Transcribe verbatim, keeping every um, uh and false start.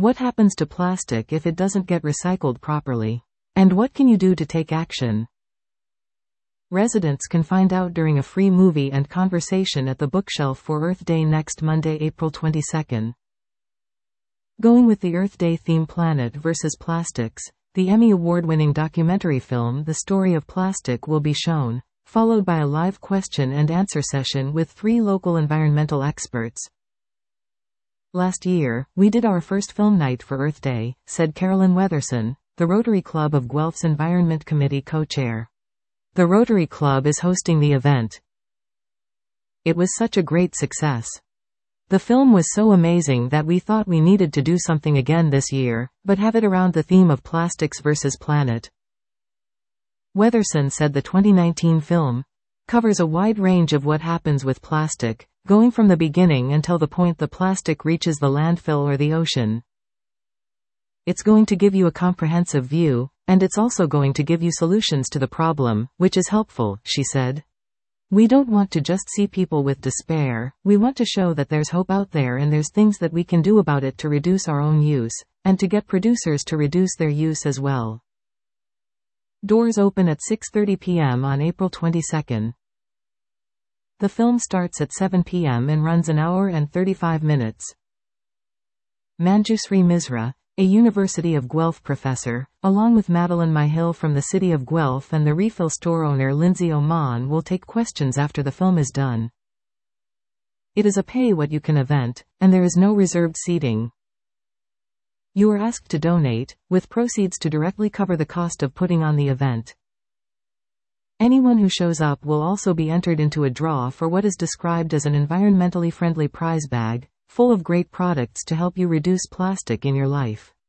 What happens to plastic if it doesn't get recycled properly? And what can you do to take action? Residents can find out during a free movie and conversation at the bookshelf for Earth Day next Monday, April twenty-second. Going with the Earth Day theme, Planet versus Plastics, the Emmy Award-winning documentary film The Story of Plastic will be shown, followed by a live question and answer session with three local environmental experts. Last year, we did our first film night for Earth Day, said Carolyn Weatherson, the Rotary Club of Guelph's Environment Committee co-chair. The Rotary Club is hosting the event. It was such a great success. The film was so amazing that we thought we needed to do something again this year, but have it around the theme of plastics versus planet. Weatherson said the twenty nineteen film covers a wide range of what happens with plastic, going from the beginning until the point the plastic reaches the landfill or the ocean. It's going to give you a comprehensive view, and it's also going to give you solutions to the problem, which is helpful, she said. We don't want to just see people with despair, we want to show that there's hope out there and there's things that we can do about it to reduce our own use, and to get producers to reduce their use as well. Doors open at six thirty p m on April twenty-second. The film starts at seven p m and runs an hour and thirty-five minutes. Manjusri Misra, a University of Guelph professor, along with Madeline Myhill from the city of Guelph and the refill store owner Lindsay Oman, will take questions after the film is done. It is a pay-what-you-can event, and there is no reserved seating. You are asked to donate, with proceeds to directly cover the cost of putting on the event. Anyone who shows up will also be entered into a draw for what is described as an environmentally friendly prize bag, full of great products to help you reduce plastic in your life.